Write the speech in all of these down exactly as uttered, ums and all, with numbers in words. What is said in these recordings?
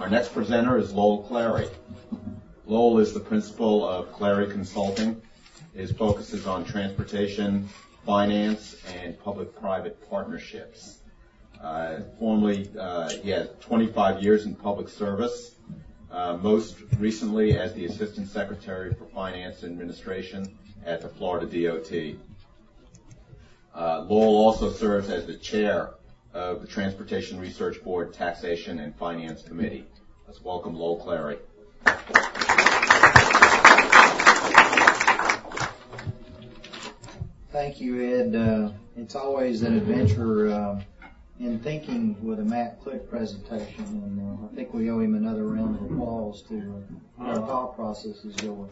Our next presenter is Lowell Clary. Lowell is the principal of Clary Consulting. His focus is on transportation, finance, and public-private partnerships. Uh, formerly, uh, he has twenty-five years in public service, uh, most recently as the Assistant Secretary for Finance and Administration at the Florida D O T. Uh, Lowell also serves as the chair of the Transportation Research Board Taxation and Finance Committee. Let's welcome Lowell Clary. Thank you, Ed. Uh, it's always an adventure uh, in thinking with a Matt Click presentation, and uh, I think we owe him another round of applause to uh, our thought process is going.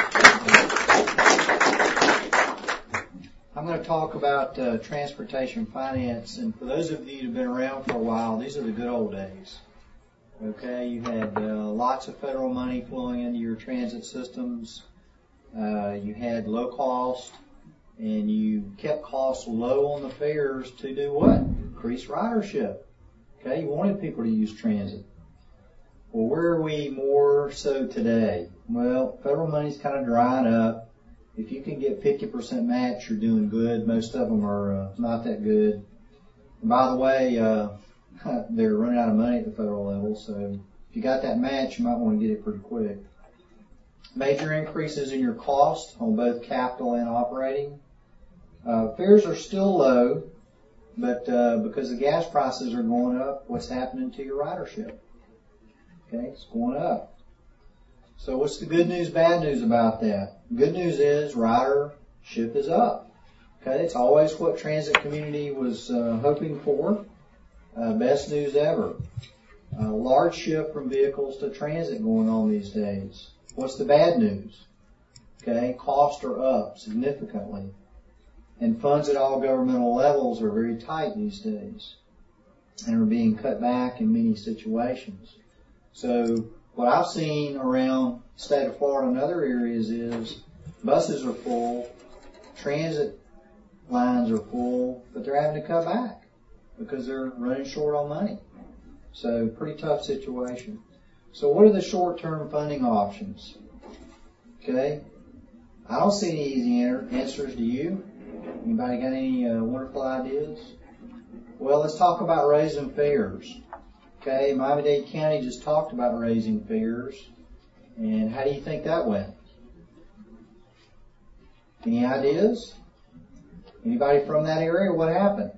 I'm going to talk about uh, transportation finance, and for those of you who have been around for a while, these are the good old days. Okay, you had uh, lots of federal money flowing into your transit systems. Uh, you had low cost, and you kept costs low on the fares to do what? Increase ridership. Okay, you wanted people to use transit. Well, where are we more so today? Well, federal money's kind of drying up. If you can get fifty percent match, you're doing good. Most of them are uh, not that good. And by the way, uh, they're running out of money at the federal level, so if you got that match, you might want to get it pretty quick. Major increases in your cost on both capital and operating. Uh, fares are still low, but uh, because the gas prices are going up, what's happening to your ridership? Okay, it's going up. So what's the good news, bad news about that? Good news is ridership is up. Okay, it's always what transit community was uh, hoping for. Uh, best news ever. A large shift from vehicles to transit going on these days. What's the bad news? Okay, costs are up significantly. And funds at all governmental levels are very tight these days and are being cut back in many situations. So what I've seen around the state of Florida and other areas is buses are full, transit lines are full, but they're having to cut back because they're running short on money. So pretty tough situation. So what are the short-term funding options? Okay, I don't see any easy answers. Do you? Anybody got any uh, wonderful ideas? Well, let's talk about raising fares. Okay, Miami-Dade County just talked about raising fares. And how do you think that went? Any ideas? Anybody from that area? What happened?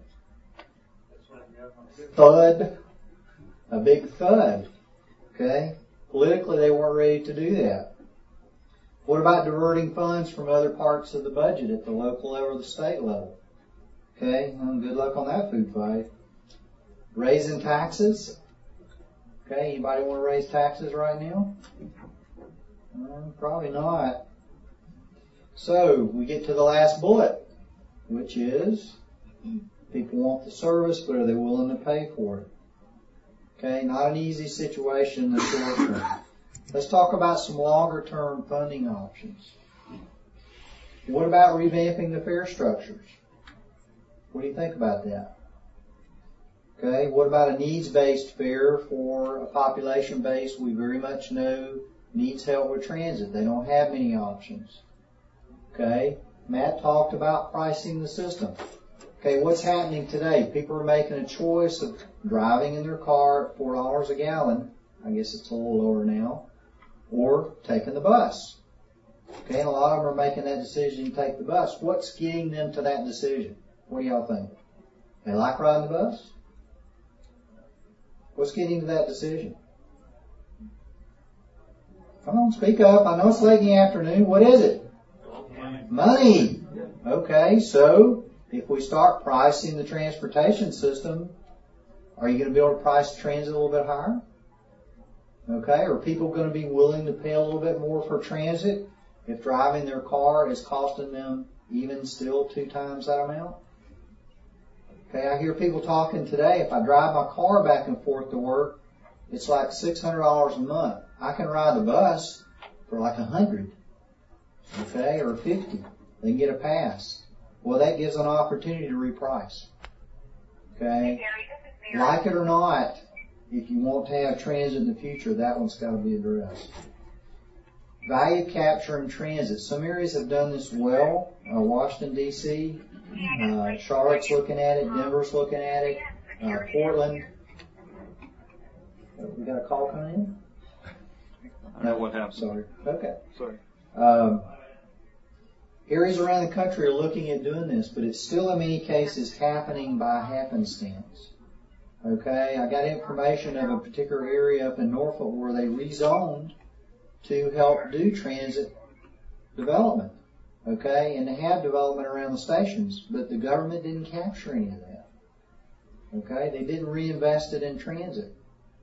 Thud. A big thud. Okay? Politically, they weren't ready to do that. What about diverting funds from other parts of the budget at the local level or the state level? Okay, well, good luck on that food fight. Raising taxes? Okay, anybody want to raise taxes right now? Uh, probably not. So, we get to the last bullet, which is people want the service, but are they willing to pay for it? Okay, not an easy situation in the short term. Let's talk about some longer-term funding options. What about revamping the fare structures? What do you think about that? Okay, what about a needs-based fare for a population base we very much know needs help with transit? They don't have many options. Okay, Matt talked about pricing the system. Okay, what's happening today? People are making a choice of driving in their car at four dollars a gallon. I guess it's a little lower now. Or taking the bus. Okay, and a lot of them are making that decision to take the bus. What's getting them to that decision? What do y'all think? They like riding the bus? What's getting to that decision? Come on, speak up. I know it's late in the afternoon. What is it? Money. Okay, so if we start pricing the transportation system, are you going to be able to price transit a little bit higher? Okay, are people going to be willing to pay a little bit more for transit if driving their car is costing them even still two times that amount? Okay, I hear people talking today, if I drive my car back and forth to work, it's like six hundred dollars a month. I can ride the bus for like one hundred dollars, okay, or fifty dollars. They can get a pass. Well, that gives an opportunity to reprice. Okay? Like it or not, if you want to have transit in the future, that one's got to be addressed. Value capture in transit. Some areas have done this well. Uh, Washington, D C, uh, Charlotte's looking at it, Denver's looking at it, uh, Portland. We got a call coming in? I know what happened. Sorry. Okay. Sorry. Um, areas around the country are looking at doing this, but it's still in many cases happening by happenstance. Okay, I got information of a particular area up in Norfolk where they rezoned to help do transit development, okay, and to have development around the stations, but the government didn't capture any of that, okay, they didn't reinvest it in transit,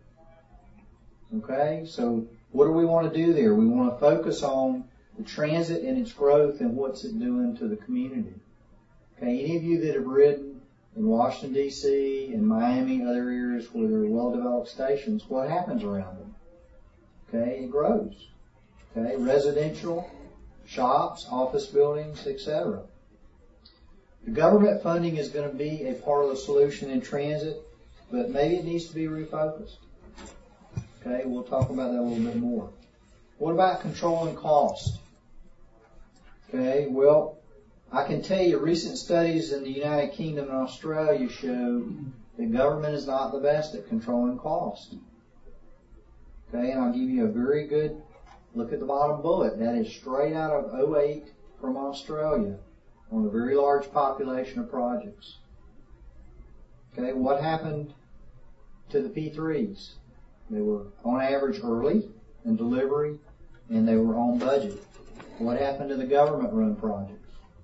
okay, so what do we want to do there? We want to focus on the transit and its growth and what's it doing to the community, okay, any of you that have ridden in Washington, D C, in Miami, other areas where there are well-developed stations, what happens around them? Okay, it grows. Okay, residential, shops, office buildings, et cetera. The government funding is going to be a part of the solution in transit, but maybe it needs to be refocused. Okay, we'll talk about that a little bit more. What about controlling cost? Okay, well, I can tell you recent studies in the United Kingdom and Australia show that government is not the best at controlling cost. Okay, and I'll give you a very good look at the bottom bullet. That is straight out of oh eight from Australia on a very large population of projects. Okay, what happened to the P threes? They were on average early in delivery and they were on budget. What happened to the government-run projects?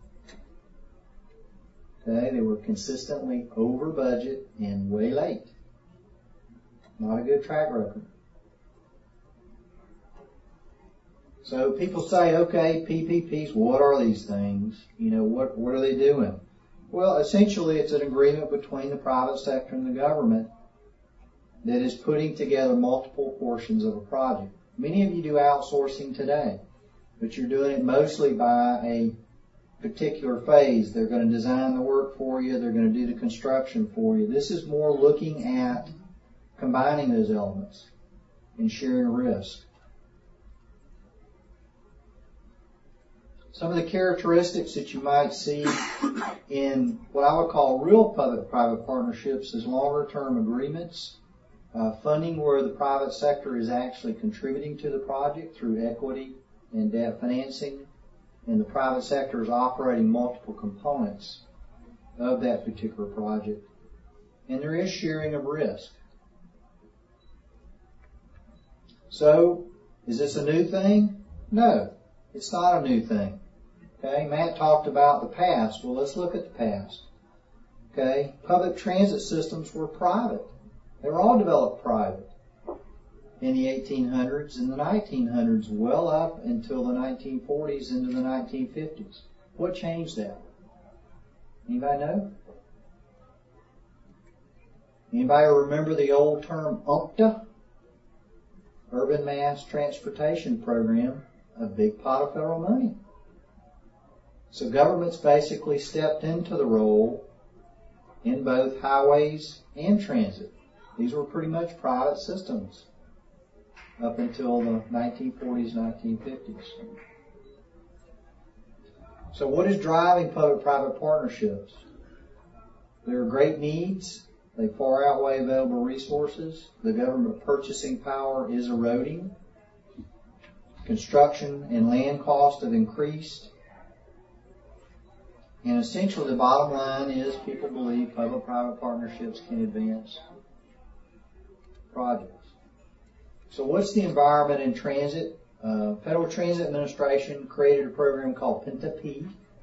Okay, they were consistently over budget and way late. Not a good track record. So people say, okay, P P Ps, what are these things? You know, what, what are they doing? Well, essentially it's an agreement between the private sector and the government that is putting together multiple portions of a project. Many of you do outsourcing today, but you're doing it mostly by a particular phase. They're going to design the work for you. They're going to do the construction for you. This is more looking at combining those elements and sharing risk. Some of the characteristics that you might see in what I would call real public-private partnerships is longer-term agreements, uh, funding where the private sector is actually contributing to the project through equity and debt financing, and the private sector is operating multiple components of that particular project. And there is sharing of risk. So, is this a new thing? No, it's not a new thing. Okay, Matt talked about the past. Well, let's look at the past. Okay, public transit systems were private. They were all developed private in the eighteen hundreds and the nineteen hundreds, well up until the nineteen forties into the nineteen fifties. What changed that? Anybody know? Anybody remember the old term U M T A? Urban Mass Transportation Program, a big pot of federal money. So governments basically stepped into the role in both highways and transit. These were pretty much private systems up until the nineteen forties, nineteen fifties. So what is driving public-private partnerships? There are great needs. They far outweigh available resources. The government purchasing power is eroding. Construction and land costs have increased. And essentially the bottom line is people believe public-private partnerships can advance projects. So what's the environment in transit? Uh, Federal Transit Administration created a program called PENTA-P.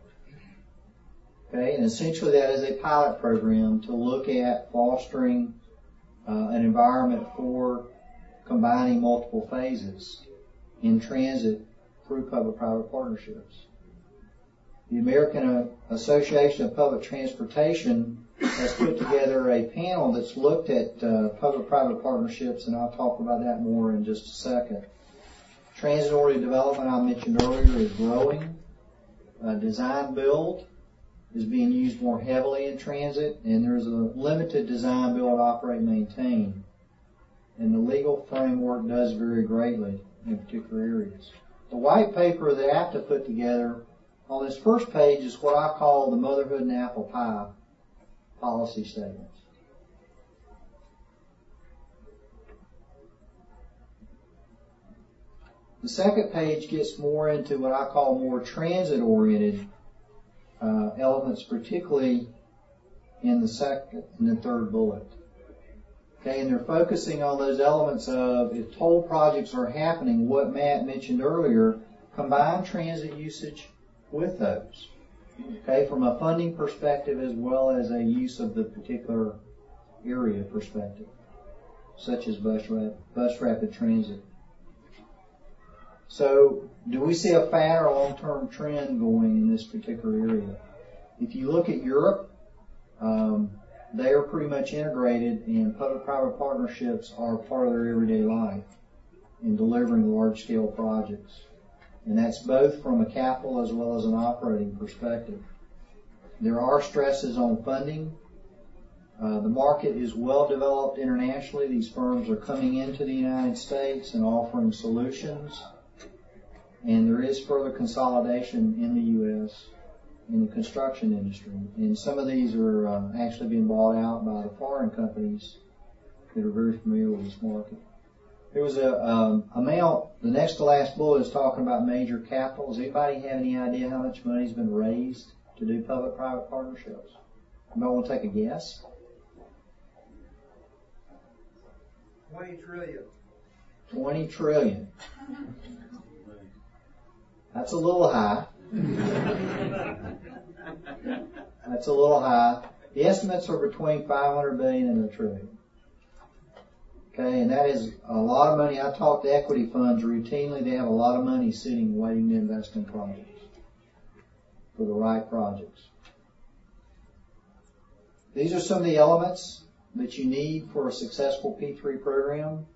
Okay, and essentially that is a pilot program to look at fostering uh, an environment for combining multiple phases in transit through public-private partnerships. The American Association of Public Transportation has put together a panel that's looked at uh, public-private partnerships, and I'll talk about that more in just a second. Transit-oriented development, I mentioned earlier, is growing. Uh, design-build is being used more heavily in transit, and there's a limited design-build, operate, maintain. and the legal framework does vary greatly in particular areas. The white paper that A P T A put together on this first page is what I call the motherhood and apple pie policy statements. The second page gets more into what I call more transit-oriented uh, elements, particularly in the second and the third bullet. Okay, and they're focusing on those elements of, if toll projects are happening, what Matt mentioned earlier, combine transit usage with those. Okay, from a funding perspective as well as a use of the particular area perspective, such as bus, rap- bus rapid transit. So, do we see a fat or long-term trend going in this particular area? If you look at Europe, um, they are pretty much integrated, and public-private partnerships are part of their everyday life in delivering large-scale projects. And that's both from a capital as well as an operating perspective. There are stresses on funding. Uh, the market is well developed internationally. These firms are coming into the United States and offering solutions. And there is further consolidation in the U S in the construction industry. And some of these are uh, actually being bought out by the foreign companies that are very familiar with this market. There was a um, amount, the next to last bullet is talking about major capital. Does anybody have any idea how much money has been raised to do public-private partnerships? Anybody want to take a guess? twenty trillion. twenty trillion. That's a little high. That's a little high. The estimates are between five hundred billion and a trillion. Okay, and that is a lot of money. I talk to equity funds routinely. They have a lot of money sitting waiting to invest in projects for the right projects. These are some of the elements that you need for a successful P three program.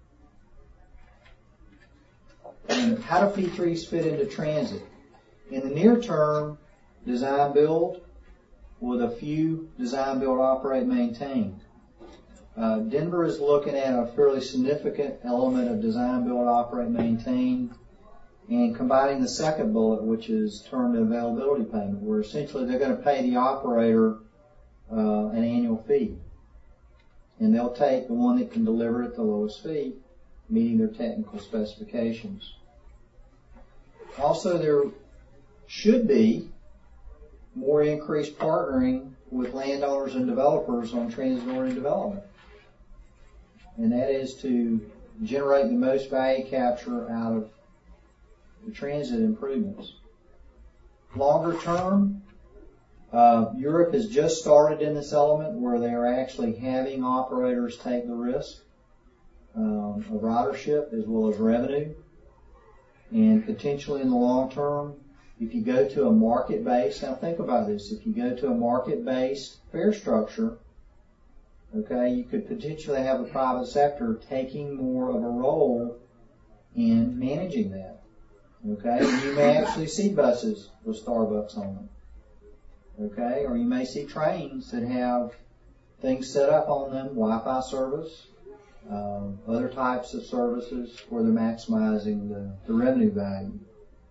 And how do P threes fit into transit? In the near term, design build with a few design build operate maintain. Uh, Denver is looking at a fairly significant element of design build operate maintain and combining the second bullet, which is termed availability payment, where essentially they're going to pay the operator uh, an annual fee. And they'll take the one that can deliver at the lowest fee, meeting their technical specifications. Also, there should be more increased partnering with landowners and developers on transit-oriented development. And that is to generate the most value capture out of the transit improvements. Longer term, uh, Europe has just started in this element where they are actually having operators take the risk um, of ridership as well as revenue. And potentially in the long term, if you go to a market-based, now think about this, if you go to a market-based fare structure, okay, you could potentially have the private sector taking more of a role in managing that. Okay, and you may actually see buses with Starbucks on them. Okay, or you may see trains that have things set up on them, Wi-Fi service, um, other types of services where they're maximizing the, the revenue value.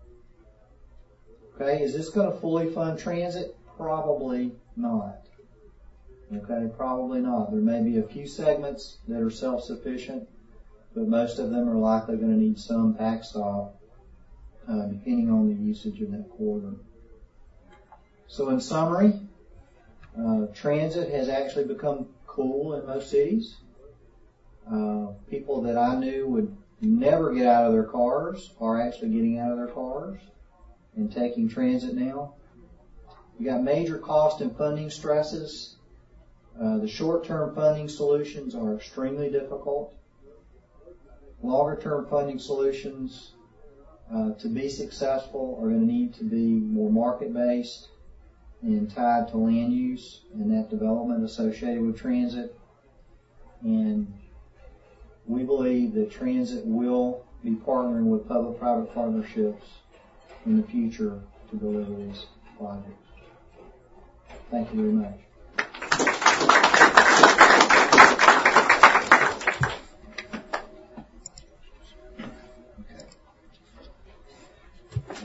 Okay, is this going to fully fund transit? Probably not. Okay, probably not. There may be a few segments that are self-sufficient, but most of them are likely going to need some backstop, uh, depending on the usage in that corridor. So in summary, uh, transit has actually become cool in most cities. Uh, people that I knew would never get out of their cars are actually getting out of their cars and taking transit now. You got major cost and funding stresses. Uh, the short-term funding solutions are extremely difficult. Longer-term funding solutions, uh, to be successful, are going to need to be more market-based and tied to land use and that development associated with transit. And we believe that transit will be partnering with public-private partnerships in the future to deliver these projects. Thank you very much.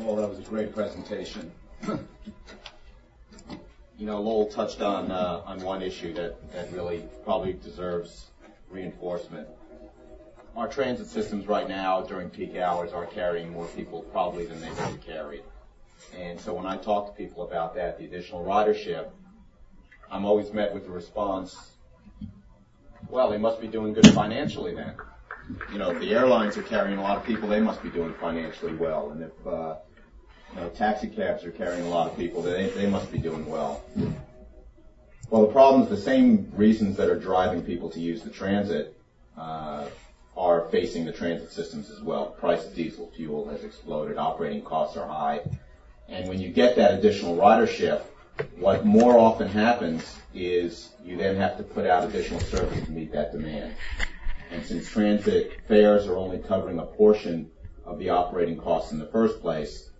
Well, that was a great presentation. You know, Lowell touched on uh, on one issue that, that really probably deserves reinforcement. Our transit systems right now during peak hours are carrying more people probably than they've ever carried. And so when I talk to people about that, the additional ridership, I'm always met with the response, well, they must be doing good financially then. You know, if the airlines are carrying a lot of people, they must be doing financially well. And if, uh, you know, taxi cabs are carrying a lot of people, they, they must be doing well. Well, the problem is the same reasons that are driving people to use the transit uh, are facing the transit systems as well. The price of diesel fuel has exploded. Operating costs are high. And when you get that additional ridership, what more often happens is you then have to put out additional service to meet that demand. And since transit fares are only covering a portion of the operating costs in the first place,